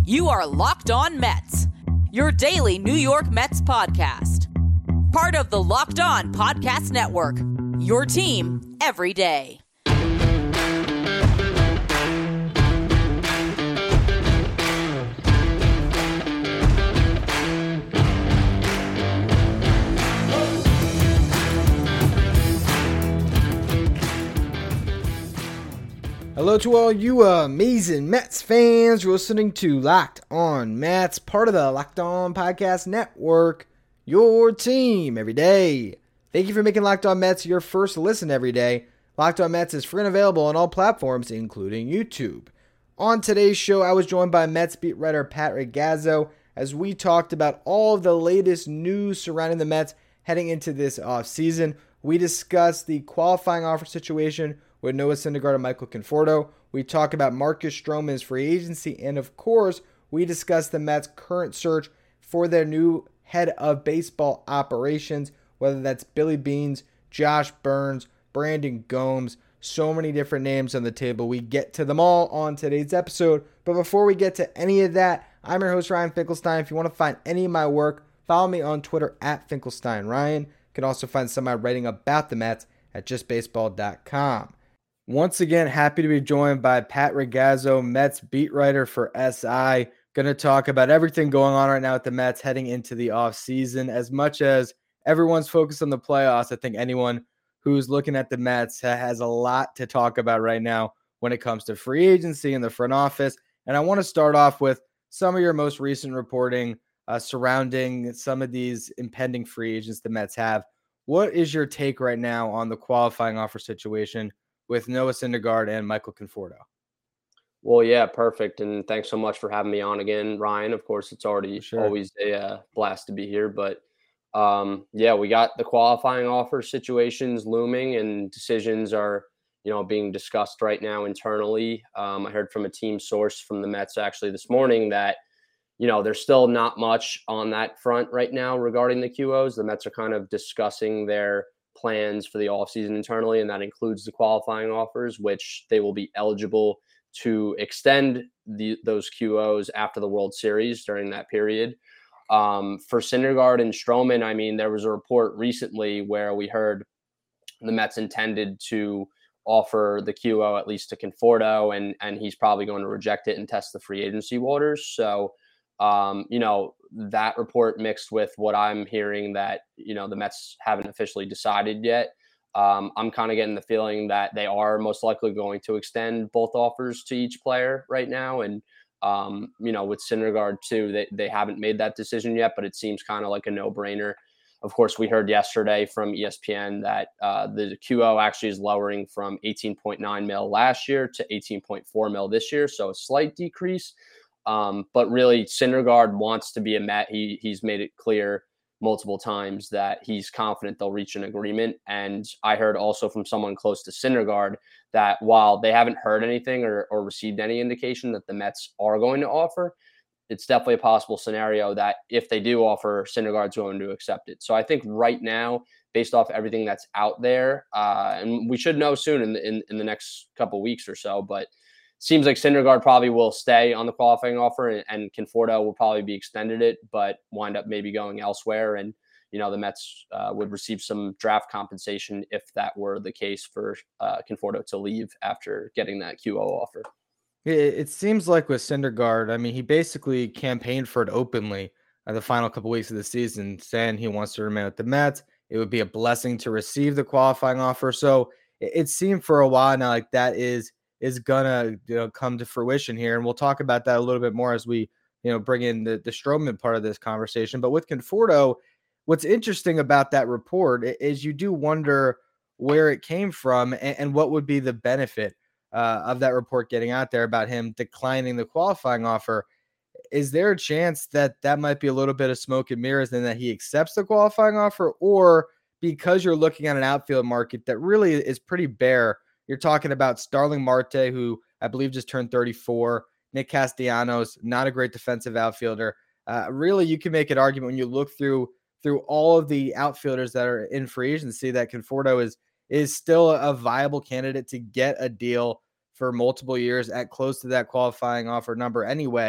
You are Locked On Mets, your daily New York Mets podcast. Part of the Locked On Podcast Network, your team every day. Hello to all you amazing Mets fans. You're listening to Locked On Mets, part of the Locked On Podcast Network, your team every day. Thank you for making Locked On Mets your first listen every day. Locked On Mets is free and available on all platforms, including YouTube. On today's show, I was joined by Mets beat writer Pat Ragazzo as we talked about all of the latest news surrounding the Mets heading into this offseason. We discussed the qualifying offer situation with Noah Syndergaard and Michael Conforto. We talk about Marcus Stroman's free agency, and of course, we discuss the Mets' current search for their new head of baseball operations, whether that's Billy Beans, Josh Burns, Brandon Gomes, so many different names on the table. We get to them all on today's episode, but before we get to any of that, I'm your host, Ryan Finkelstein. If you want to find any of my work, follow me on Twitter at FinkelsteinRyan. You can also find some of my writing about the Mets at justbaseball.com. Once again, happy to be joined by Pat Ragazzo, Mets beat writer for SI. Going to talk about everything going on right now with the Mets heading into the offseason. As much as everyone's focused on the playoffs, I think anyone who's looking at the Mets has a lot to talk about right now when it comes to free agency in the front office. And I want to start off with some of your most recent reporting surrounding some of these impending free agents the Mets have. What is your take right now on the qualifying offer situation with Noah Syndergaard and Michael Conforto? Well, yeah, perfect. And thanks so much for having me on again, Ryan. Of course, it's already always a blast to be here. But yeah, we got the qualifying offer situations looming, and decisions are, being discussed right now internally. I heard from a team source from the Mets actually this morning that, there's still not much on that front right now regarding the QOs. The Mets are kind of discussing their plans for the offseason internally, and that includes the qualifying offers, which they will be eligible to extend those QOs after the World Series during that period. For Syndergaard and Stroman, I mean, there was a report recently where we heard the Mets intended to offer the QO at least to Conforto, and he's probably going to reject it and test the free agency waters. So, that report mixed with what I'm hearing that, the Mets haven't officially decided yet. I'm kind of getting the feeling that they are most likely going to extend both offers to each player right now. And, with Syndergaard too, they haven't made that decision yet, but it seems kind of like a no-brainer. Of course, we heard yesterday from ESPN that the QO actually is lowering from $18.9 million last year to $18.4 million this year. So a slight decrease. But really, Syndergaard wants to be a Met. He's made it clear multiple times that he's confident they'll reach an agreement. And I heard also from someone close to Syndergaard that while they haven't heard anything or received any indication that the Mets are going to offer, it's definitely a possible scenario that if they do offer, Syndergaard's going to accept it. So I think right now, based off everything that's out there, and we should know soon in the next couple of weeks or so, but seems like Syndergaard probably will stay on the qualifying offer, and Conforto will probably be extended it, but wind up maybe going elsewhere. And, the Mets would receive some draft compensation if that were the case for Conforto to leave after getting that QO offer. It seems like with Syndergaard, I mean, he basically campaigned for it openly at the final couple weeks of the season, saying he wants to remain with the Mets. It would be a blessing to receive the qualifying offer. So it seemed for a while now like that is gonna come to fruition here, and we'll talk about that a little bit more as we bring in the Stroman part of this conversation. But with Conforto, what's interesting about that report is you do wonder where it came from and what would be the benefit of that report getting out there about him declining the qualifying offer. Is there a chance that might be a little bit of smoke and mirrors and that he accepts the qualifying offer, or because you're looking at an outfield market that really is pretty bare? You're talking about Starling Marte, who I believe just turned 34, Nick Castellanos, not a great defensive outfielder. Really, you can make an argument when you look through all of the outfielders that are in free agency that Conforto is still a viable candidate to get a deal for multiple years at close to that qualifying offer number anyway.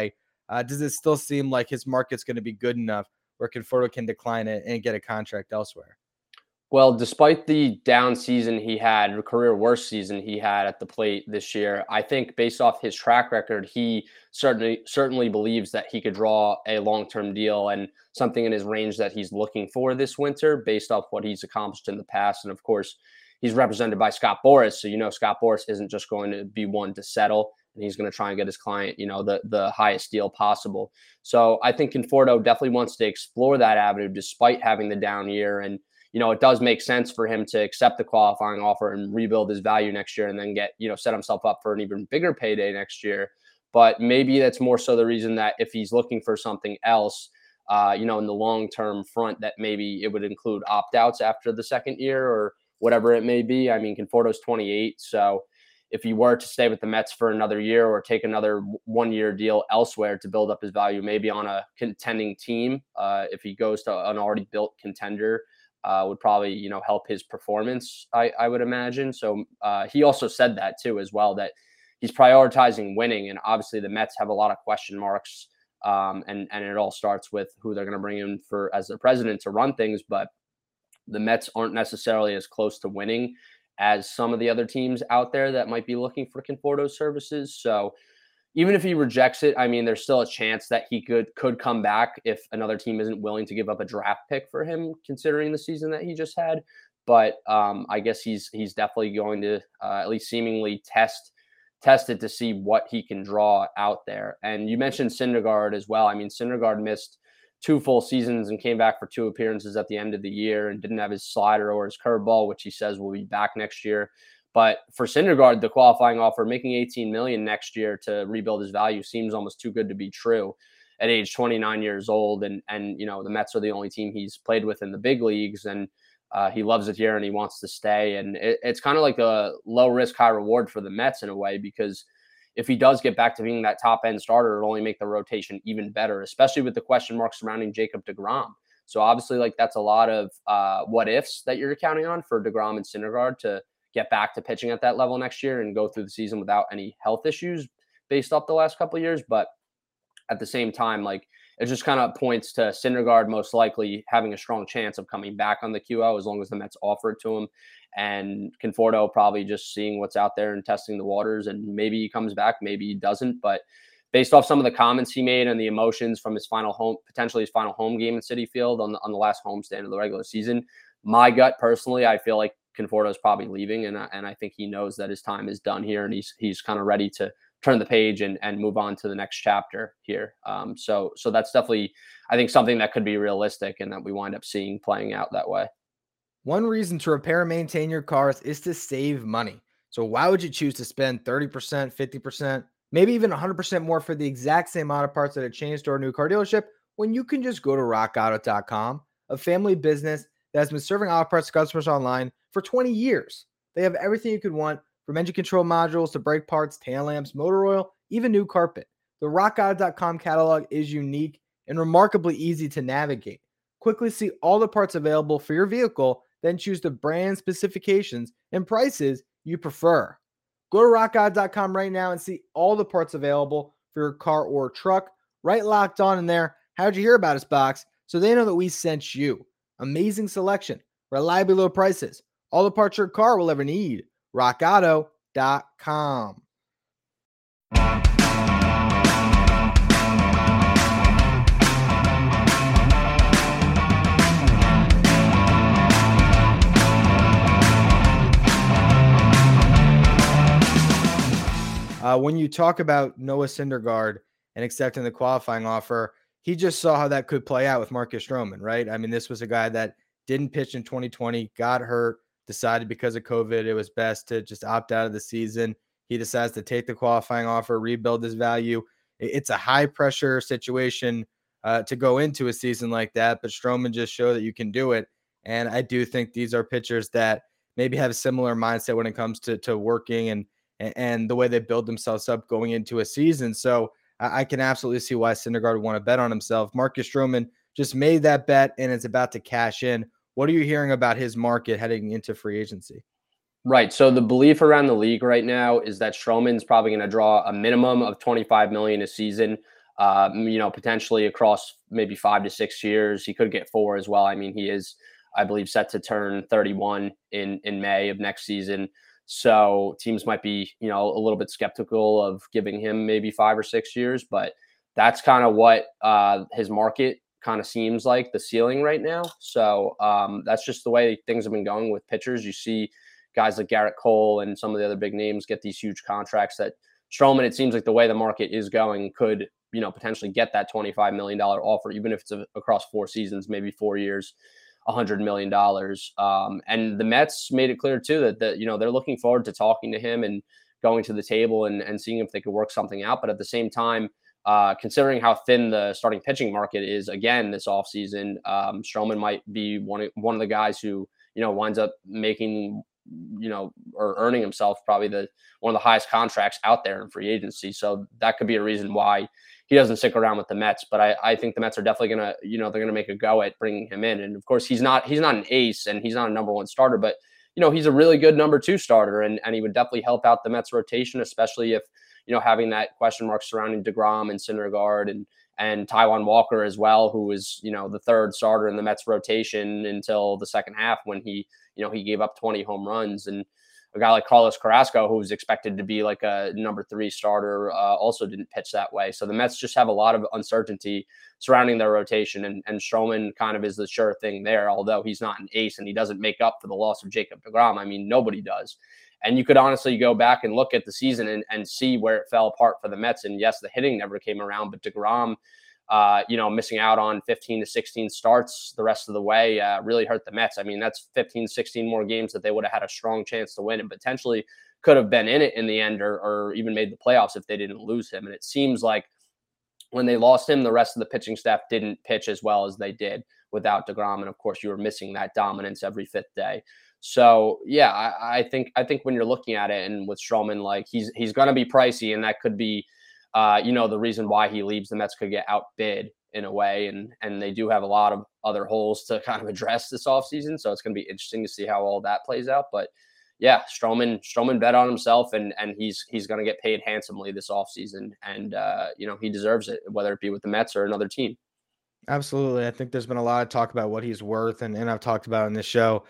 does it still seem like his market's going to be good enough where Conforto can decline it and get a contract elsewhere? Well, despite the down season he had, career worst season he had at the plate this year, I think based off his track record, he certainly believes that he could draw a long-term deal and something in his range that he's looking for this winter based off what he's accomplished in the past. And of course, he's represented by Scott Boras. So, Scott Boras isn't just going to be one to settle, and he's going to try and get his client, the highest deal possible. So I think Conforto definitely wants to explore that avenue despite having the down year. And it does make sense for him to accept the qualifying offer and rebuild his value next year and then set himself up for an even bigger payday next year. But maybe that's more so the reason that if he's looking for something else, in the long-term front, that maybe it would include opt-outs after the second year or whatever it may be. I mean, Conforto's 28. So if he were to stay with the Mets for another year or take another 1-year deal elsewhere to build up his value, maybe on a contending team, if he goes to an already built contender, would probably, help his performance, I would imagine. So he also said that too, as well, that he's prioritizing winning. And obviously the Mets have a lot of question marks. And it all starts with who they're going to bring in as the president to run things. But the Mets aren't necessarily as close to winning as some of the other teams out there that might be looking for Conforto's services. So even if he rejects it, I mean, there's still a chance that he could come back if another team isn't willing to give up a draft pick for him, considering the season that he just had. But I guess he's definitely going to at least seemingly test it to see what he can draw out there. And you mentioned Syndergaard as well. I mean, Syndergaard missed 2 full seasons and came back for 2 appearances at the end of the year and didn't have his slider or his curveball, which he says will be back next year. But for Syndergaard, the qualifying offer, making $18 million next year to rebuild his value seems almost too good to be true at age 29 years old. And the Mets are the only team he's played with in the big leagues, and he loves it here and he wants to stay. And it's kind of like a low risk, high reward for the Mets in a way, because if he does get back to being that top end starter, it'll only make the rotation even better, especially with the question marks surrounding Jacob deGrom. So obviously, that's a lot of what ifs that you're counting on for deGrom and Syndergaard to get back to pitching at that level next year and go through the season without any health issues based off the last couple of years. But at the same time, it just kind of points to Syndergaard most likely having a strong chance of coming back on the QO as long as the Mets offer it to him. And Conforto probably just seeing what's out there and testing the waters, and maybe he comes back, maybe he doesn't. But based off some of the comments he made and the emotions from potentially his final home game in Citi Field on the last homestand of the regular season, my gut personally, I feel like Conforto is probably leaving, and I think he knows that his time is done here, and he's kind of ready to turn the page and move on to the next chapter here. So that's definitely, I think, something that could be realistic and that we wind up seeing playing out that way. One reason to repair and maintain your cars is to save money. So why would you choose to spend 30%, 50%, maybe even 100% more for the exact same auto parts at a chain store or new car dealership when you can just go to rockauto.com, a family business that has been serving auto parts customers online for 20 years. They have everything you could want, from engine control modules to brake parts, tail lamps, motor oil, even new carpet. The rockauto.com catalog is unique and remarkably easy to navigate. Quickly see all the parts available for your vehicle, then choose the brand, specifications, and prices you prefer. Go to rockauto.com right now and see all the parts available for your car or truck. Right Locked On in there. How'd you hear about us box? So they know that we sent you. Amazing selection, reliably low prices, all the parts your car will ever need. rockauto.com. When you talk about Noah Syndergaard and accepting the qualifying offer, he just saw how that could play out with Marcus Stroman, right? I mean, this was a guy that didn't pitch in 2020, got hurt, decided because of COVID it was best to just opt out of the season. He decides to take the qualifying offer, rebuild his value. It's a high-pressure situation to go into a season like that, but Stroman just showed that you can do it. And I do think these are pitchers that maybe have a similar mindset when it comes to working and the way they build themselves up going into a season. So I can absolutely see why Syndergaard would want to bet on himself. Marcus Stroman just made that bet and is about to cash in. What are you hearing about his market heading into free agency? Right. So the belief around the league right now is that Stroman's probably going to draw a minimum of $25 million a season. Potentially across maybe 5 to 6 years. He could get 4 as well. I mean, he is, I believe, set to turn 31 in May of next season. So teams might be, a little bit skeptical of giving him maybe 5 or 6 years, but that's kind of what his market kind of seems like, the ceiling right now. So that's just the way things have been going with pitchers. You see guys like Garrett Cole and some of the other big names get these huge contracts that Stroman, it seems like the way the market is going, could, potentially get that $25 million offer, even if it's across 4 seasons, maybe 4 years, $100 million. And the Mets made it clear too that they're looking forward to talking to him and going to the table and seeing if they could work something out. But at the same time, considering how thin the starting pitching market is again this offseason, Stroman might be one of the guys who, winds up making, or earning himself probably one of the highest contracts out there in free agency. So that could be a reason why he doesn't stick around with the Mets. But I think the Mets are definitely going to, they're going to make a go at bringing him in. And of course, he's not an ace and he's not a number 1 starter, but he's a really good number 2 starter, and he would definitely help out the Mets rotation, especially if, having that question mark surrounding DeGrom and Syndergaard and Taijuan Walker as well, who was, the 3rd starter in the Mets rotation until the second half when he gave up 20 home runs. And a guy like Carlos Carrasco, who was expected to be like a number 3 starter, also didn't pitch that way. So the Mets just have a lot of uncertainty surrounding their rotation, and Stroman kind of is the sure thing there, although he's not an ace and he doesn't make up for the loss of Jacob DeGrom. I mean, nobody does. And you could honestly go back and look at the season and see where it fell apart for the Mets. And yes, the hitting never came around, but DeGrom, missing out on 15 to 16 starts the rest of the way really hurt the Mets. I mean, that's 15, 16 more games that they would have had a strong chance to win and potentially could have been in it in the end or even made the playoffs if they didn't lose him. And it seems like when they lost him, the rest of the pitching staff didn't pitch as well as they did without DeGrom. And of course, you were missing that dominance every 5th day. So yeah, I think when you're looking at it and with Stroman, like he's going to be pricey, and that could be, the reason why he leaves. The Mets could get outbid in a way, and they do have a lot of other holes to kind of address this offseason. So it's going to be interesting to see how all that plays out. But yeah, Stroman bet on himself, and he's going to get paid handsomely this offseason, and he deserves it, whether it be with the Mets or another team. Absolutely. I think there's been a lot of talk about what he's worth, and I've talked about in this show.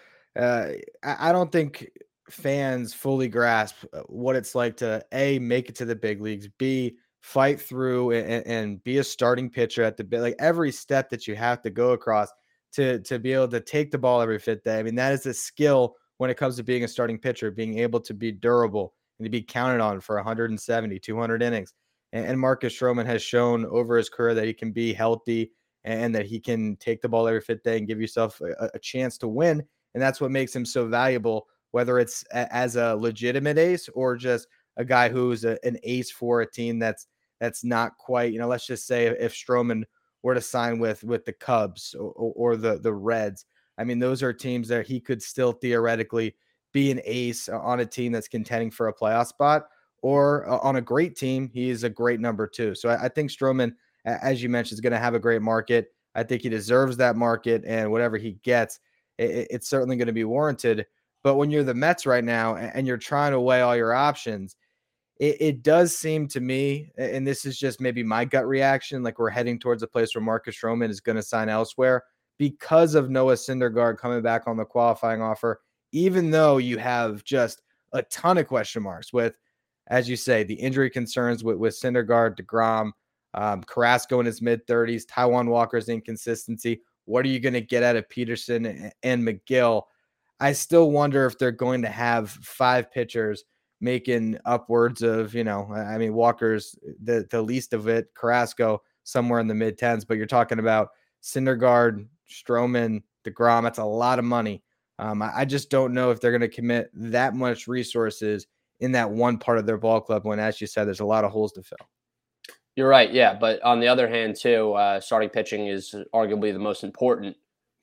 I don't think fans fully grasp what it's like to A, make it to the big leagues, B, fight through and be a starting pitcher at like every step that you have to go across to be able to take the ball every 5th day. I mean, that is a skill when it comes to being a starting pitcher, being able to be durable and to be counted on for 170, 200 innings. And Marcus Stroman has shown over his career that he can be healthy and that he can take the ball every 5th day and give yourself a chance to win. And that's what makes him so valuable, whether it's as a legitimate ace or just a guy who's an ace for a team that's not quite, let's just say if Stroman were to sign with the Cubs or the Reds. I mean, those are teams that he could still theoretically be an ace on a team that's contending for a playoff spot, or on a great team, he is a great number 2. So I think Stroman, as you mentioned, is going to have a great market. I think he deserves that market, and whatever he gets, it's certainly going to be warranted. But when you're the Mets right now and you're trying to weigh all your options, it does seem to me, and this is just maybe my gut reaction, like we're heading towards a place where Marcus Stroman is going to sign elsewhere because of Noah Syndergaard coming back on the qualifying offer, even though you have just a ton of question marks with, as you say, the injury concerns with Syndergaard, DeGrom, Carrasco in his mid-30s, Taijuan Walker's inconsistency. What are you going to get out of Peterson and McGill? I still wonder if they're going to have 5 pitchers making upwards of, Walker's the least of it, Carrasco somewhere in the mid-10s, but you're talking about Syndergaard, Stroman, DeGrom. That's a lot of money. I just don't know if they're going to commit that much resources in that one part of their ball club when, as you said, there's a lot of holes to fill. You're right. Yeah. But on the other hand, too, starting pitching is arguably the most important,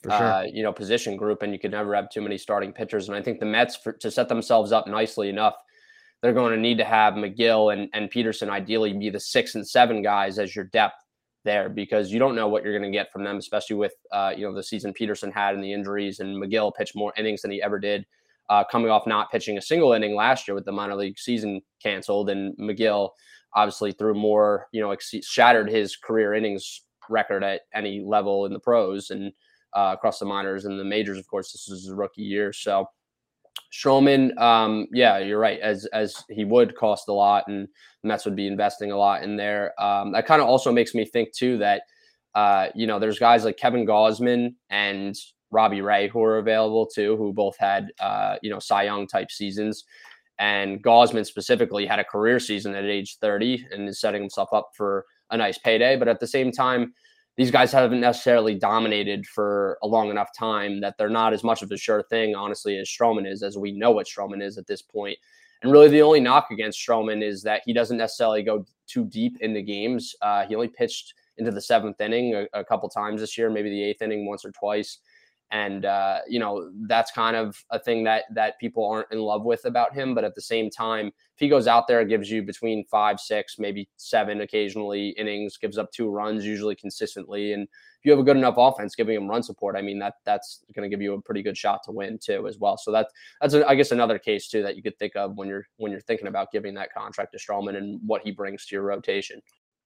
position group, and you can never have too many starting pitchers. And I think the Mets, to set themselves up nicely enough, they're going to need to have McGill and Peterson ideally be the 6 and 7 guys as your depth there, because you don't know what you're going to get from them, especially with, the season Peterson had and the injuries, and McGill pitched more innings than he ever did, coming off not pitching a single inning last year with the minor league season canceled. And McGill, obviously threw more, shattered his career innings record at any level in the pros and across the minors and the majors. Of course, this is his rookie year. So Stroman, yeah, you're right. As he would cost a lot, and the Mets would be investing a lot in there. That kind of also makes me think too that there's guys like Kevin Gausman and Robbie Ray who are available too, who both had Cy Young type seasons. And Gausman specifically had a career season at age 30 and is setting himself up for a nice payday. But at the same time, these guys haven't necessarily dominated for a long enough time that they're not as much of a sure thing, honestly, as Stroman is, as we know what Stroman is at this point. And really the only knock against Stroman is that he doesn't necessarily go too deep into games. He only pitched into the 7th inning a couple times this year, maybe the 8th inning once or twice. And, that's kind of a thing that people aren't in love with about him. But at the same time, if he goes out there and gives you between 5, 6, maybe 7 occasionally innings, gives up 2 runs usually consistently. And if you have a good enough offense giving him run support, I mean, that's going to give you a pretty good shot to win too as well. So that's I guess another case too that you could think of when you're thinking about giving that contract to Stroman and what he brings to your rotation.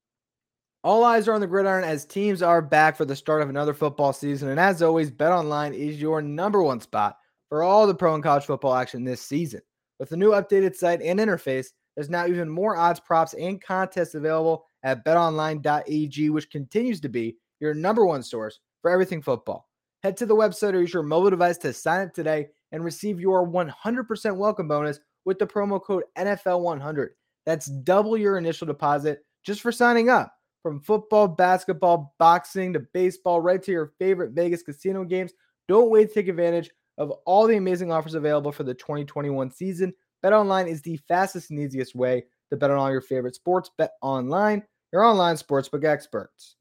All eyes are on the gridiron as teams are back for the start of another football season. And as always, BetOnline is your number one spot for all the pro and college football action this season. With the new updated site and interface, there's now even more odds, props, and contests available at betonline.ag, which continues to be your number one source for everything football. Head to the website or use your mobile device to sign up today and receive your 100% welcome bonus with the promo code NFL100. That's double your initial deposit just for signing up. From football, basketball, boxing to baseball, right to your favorite Vegas casino games. Don't wait to take advantage of all the amazing offers available for the 2021 season. BetOnline is the fastest and easiest way to bet on all your favorite sports. BetOnline, your online sportsbook experts.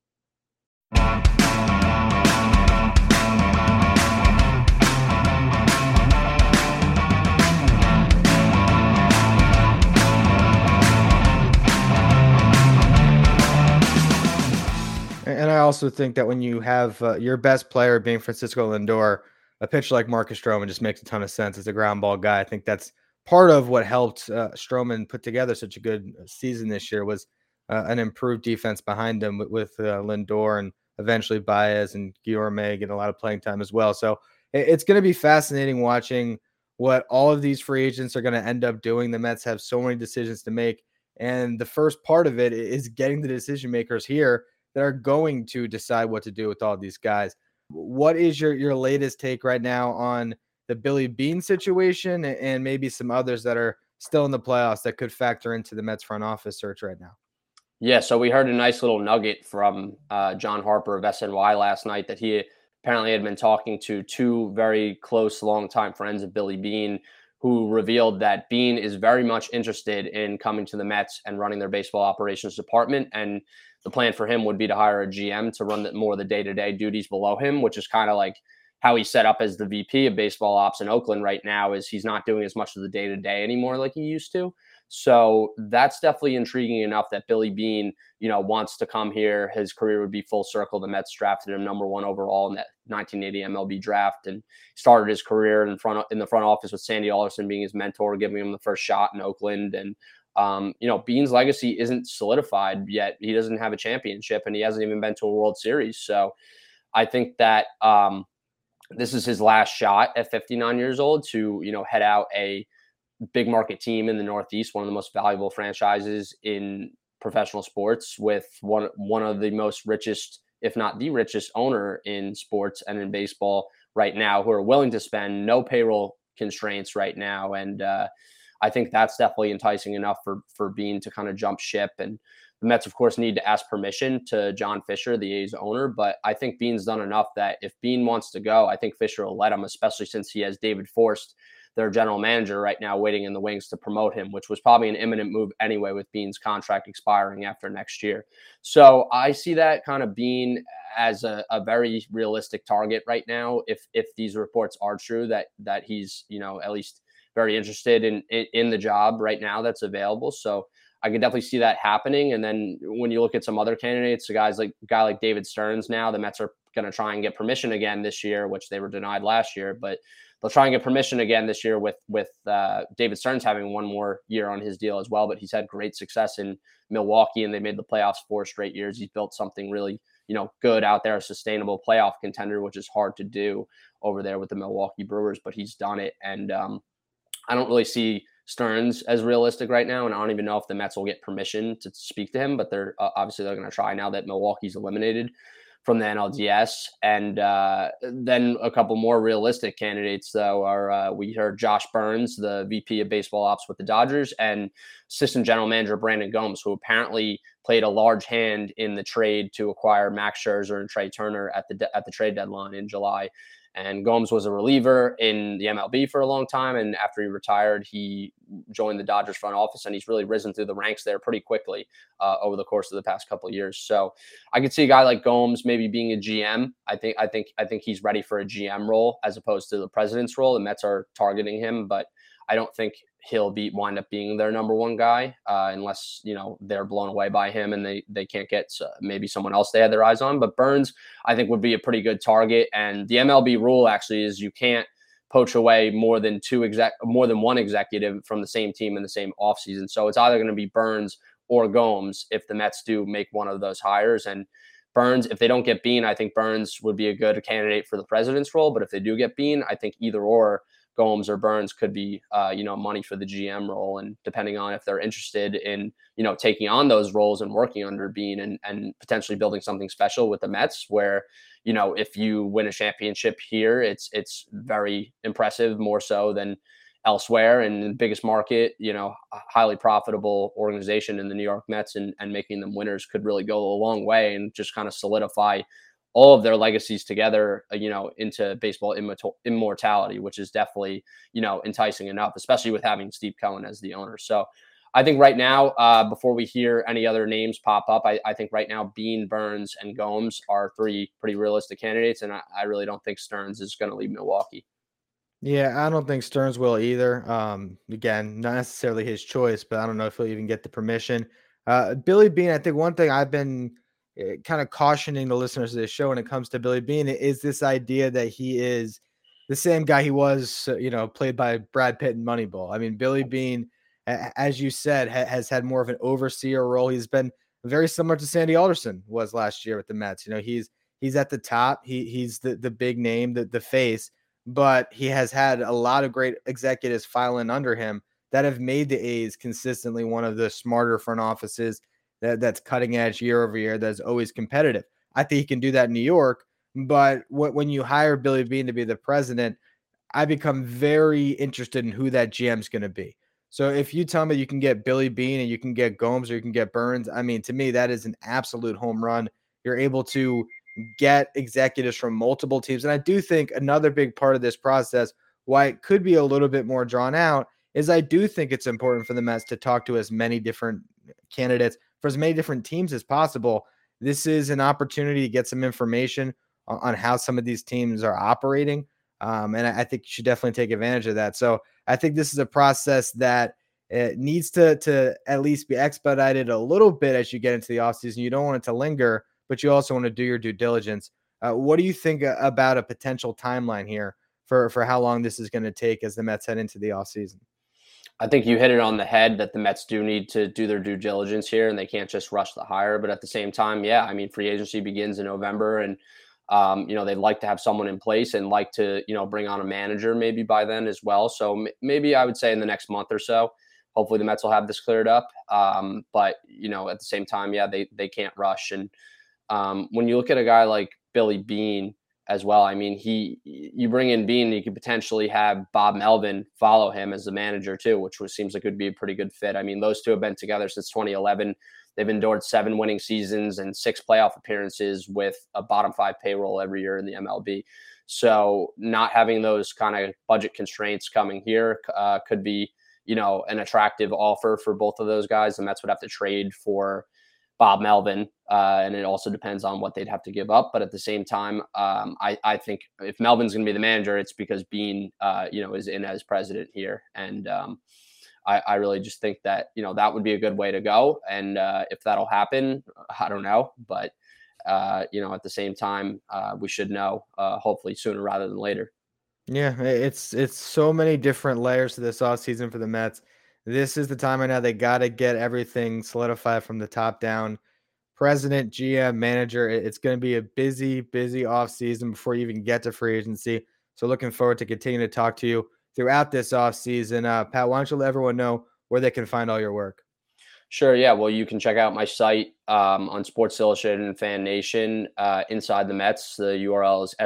And I also think that when you have your best player being Francisco Lindor, a pitcher like Marcus Stroman just makes a ton of sense as a ground ball guy. I think that's part of what helped Stroman put together such a good season this year was an improved defense behind him with Lindor and eventually Baez and Guillorme getting a lot of playing time as well. So it's going to be fascinating watching what all of these free agents are going to end up doing. The Mets have so many decisions to make. And the first part of it is getting the decision makers here that are going to decide what to do with all these guys. What is your latest take right now on the Billy Beane situation and maybe some others that are still in the playoffs that could factor into the Mets front office search right now? Yeah, so we heard a nice little nugget from John Harper of SNY last night that he apparently had been talking to 2 very close longtime friends of Billy Beane, who revealed that Beane is very much interested in coming to the Mets and running their baseball operations department. And the plan for him would be to hire a GM to run more of the day-to-day duties below him, which is kind of like how he's set up as the VP of baseball ops in Oakland right now. Is he's not doing as much of the day-to-day anymore like he used to. So that's definitely intriguing enough that Billy Beane, wants to come here. His career would be full circle. The Mets drafted him number 1 overall in that 1980 MLB draft and started his career in the front office with Sandy Alderson being his mentor, giving him the first shot in Oakland. And Beane's legacy isn't solidified yet. He doesn't have a championship and he hasn't even been to a World Series. So I think that this is his last shot at 59 years old to, head out a big market team in the Northeast, one of the most valuable franchises in professional sports with one of the most richest, if not the richest owner in sports and in baseball right now, who are willing to spend no payroll constraints right now. And, I think that's definitely enticing enough for Beane to kind of jump ship. And the Mets, of course, need to ask permission to John Fisher, the A's owner. But I think Beane's done enough that if Beane wants to go, I think Fisher will let him, especially since he has David Forst, their general manager right now, waiting in the wings to promote him, which was probably an imminent move anyway with Beane's contract expiring after next year. So I see that kind of Beane as a very realistic target right now. If these reports are true that he's, at least very interested in the job right now that's available. So I could definitely see that happening. And then when you look at some other candidates, a guy like David Stearns now, the Mets are going to try and get permission again this year, which they were denied last year. But they'll try and get permission again this year with David Stearns having one more year on his deal as well. But he's had great success in Milwaukee, and they made the playoffs 4 straight years. He's built something really, good out there, a sustainable playoff contender, which is hard to do over there with the Milwaukee Brewers, but he's done it. And I don't really see Stearns as realistic right now, and I don't even know if the Mets will get permission to speak to him, but they're obviously going to try now that Milwaukee's eliminated from the NLDS. And then a couple more realistic candidates, though, are we heard Josh Burns, the VP of Baseball Ops with the Dodgers, and Assistant General Manager Brandon Gomes, who apparently played a large hand in the trade to acquire Max Scherzer and Trey Turner at the trade deadline in July. And Gomes was a reliever in the MLB for a long time. And after he retired, he joined the Dodgers front office, and he's really risen through the ranks there pretty quickly over the course of the past couple of years. So I could see a guy like Gomes maybe being a GM. I think he's ready for a GM role as opposed to the president's role. The Mets are targeting him, but I don't think he'll wind up being their number one guy unless, they're blown away by him and they can't get maybe someone else they had their eyes on. But Burns, I think, would be a pretty good target. And the MLB rule actually is you can't poach away more than one executive from the same team in the same offseason. So it's either going to be Burns or Gomes if the Mets do make one of those hires. And Burns, if they don't get Bean, I think Burns would be a good candidate for the president's role. But if they do get Bean, I think either or Gomes or Burns could be, money for the GM role. And depending on if they're interested in, taking on those roles and working under Bean and potentially building something special with the Mets where, if you win a championship here, it's very impressive, more so than elsewhere. And the biggest market, highly profitable organization in the New York Mets and making them winners could really go a long way and just kind of solidify all of their legacies together, into baseball immortality, which is definitely, enticing enough, especially with having Steve Cohen as the owner. So I think right now, before we hear any other names pop up, I think right now Bean, Burns, and Gomes are 3 pretty realistic candidates. And I really don't think Stearns is going to leave Milwaukee. Yeah, I don't think Stearns will either. Again, not necessarily his choice, but I don't know if he'll even get the permission. Billy Bean, I think one thing I've been kind of cautioning the listeners of this show when it comes to Billy Bean is this idea that he is the same guy he was, played by Brad Pitt in Moneyball. I mean, Billy Bean, as you said, has had more of an overseer role. He's been very similar to Sandy Alderson was last year with the Mets. He's at the top. He's the big name, the face, but he has had a lot of great executives file in under him that have made the A's consistently one of the smarter front offices that's cutting edge year over year, that's always competitive. I think he can do that in New York, but when you hire Billy Bean to be the president, I become very interested in who that GM is going to be. So if you tell me you can get Billy Bean and you can get Gomes or you can get Burns, I mean, to me, that is an absolute home run. You're able to get executives from multiple teams. And I do think another big part of this process, why it could be a little bit more drawn out, is I do think it's important for the Mets to talk to as many different candidates for as many different teams as possible. This is an opportunity to get some information on how some of these teams are operating. And I think you should definitely take advantage of that. So I think this is a process that needs to at least be expedited a little bit as you get into the offseason. You don't want it to linger, but you also want to do your due diligence. What do you think about a potential timeline here for how long this is going to take as the Mets head into the offseason? I think you hit it on the head that the Mets do need to do their due diligence here, and they can't just rush the hire. But at the same time, yeah, I mean, free agency begins in November, and they'd like to have someone in place and like to, bring on a manager maybe by then as well. So maybe I would say in the next month or so, hopefully the Mets will have this cleared up. But at the same time, yeah, they can't rush. And when you look at a guy like Billy Bean as well, I mean, you bring in Bean, you could potentially have Bob Melvin follow him as the manager too, which seems like it would be a pretty good fit. I mean, those two have been together since 2011. They've endured 7 winning seasons and 6 playoff appearances with a bottom 5 payroll every year in the MLB. So not having those kind of budget constraints coming here could be, an attractive offer for both of those guys. The Mets would have to trade for Bob Melvin, and it also depends on what they'd have to give up. But at the same time, I think if Melvin's going to be the manager, it's because Bean, is in as president here. And I really just think that, that would be a good way to go. And if that'll happen, I don't know. But, at the same time, we should know hopefully sooner rather than later. Yeah, it's so many different layers to this offseason for the Mets. This is the time right now they got to get everything solidified from the top down. President, GM, manager, it's going to be a busy offseason before you even get to free agency. So looking forward to continuing to talk to you throughout this offseason. Pat, why don't you let everyone know where they can find all your work? Sure. Yeah. Well, you can check out my site on Sports Illustrated and Fan Nation inside the Mets. The URL is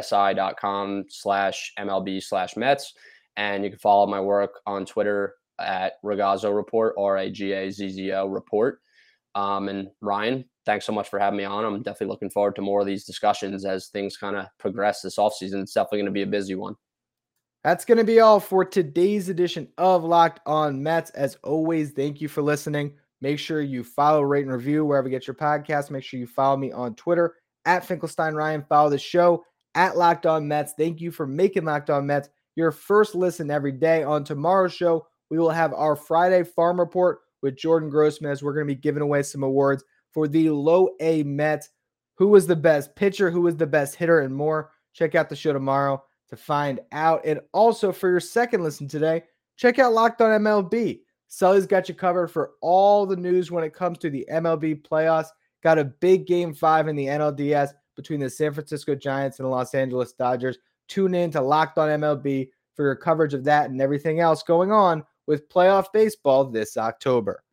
si.com/MLB/Mets. And you can follow my work on Twitter at Ragazzo Report, RAGAZZO Report. And Ryan, thanks so much for having me on. I'm definitely looking forward to more of these discussions as things kind of progress this offseason. It's definitely going to be a busy one. That's going to be all for today's edition of Locked On Mets. As always, thank you for listening. Make sure you follow, rate, and review wherever you get your podcast. Make sure you follow me on Twitter at Finkelstein Ryan. Follow the show at Locked On Mets. Thank you for making Locked On Mets your first listen every day. On tomorrow's show, we will have our Friday Farm Report with Jordan Grossman, as we're going to be giving away some awards for the Low A Mets. Who was the best pitcher? Who was the best hitter? And more. Check out the show tomorrow to find out. And also for your second listen today, check out Locked On MLB. Sully's got you covered for all the news when it comes to the MLB playoffs. Got a big Game 5 in the NLDS between the San Francisco Giants and the Los Angeles Dodgers. Tune in to Locked On MLB for your coverage of that and everything else going on with playoff baseball this October.